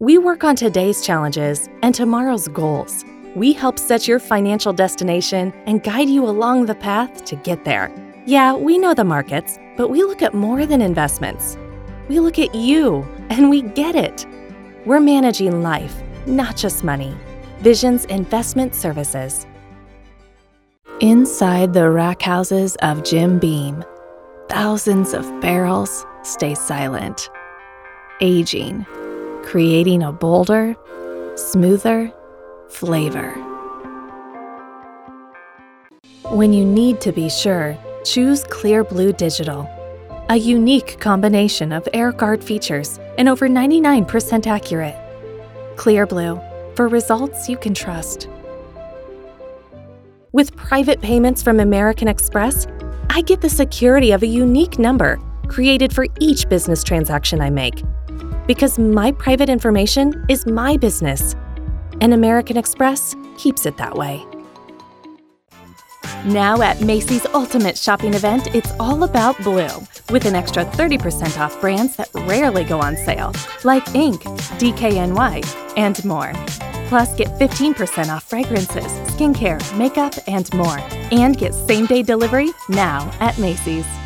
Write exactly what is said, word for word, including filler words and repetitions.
We work on today's challenges and tomorrow's goals. We help set your financial destination and guide you along the path to get there. Yeah, we know the markets, but we look at more than investments. We look at you, and we get it. We're managing life, not just money. Visions Investment Services. Inside the rack houses of Jim Beam, thousands of barrels stay silent, aging, creating a bolder, smoother flavor. When you need to be sure, choose Clear Blue Digital, a unique combination of AirGuard features and over ninety-nine percent accurate. Clear Blue, for results you can trust. With private payments from American Express, I get the security of a unique number created for each business transaction I make. Because my private information is my business, and American Express keeps it that way. Now at Macy's Ultimate Shopping Event, it's all about blue, with an extra thirty percent off brands that rarely go on sale, like Ink, D K N Y, and more. Plus, get fifteen percent off fragrances, skincare, makeup, and more. And get same-day delivery now at Macy's.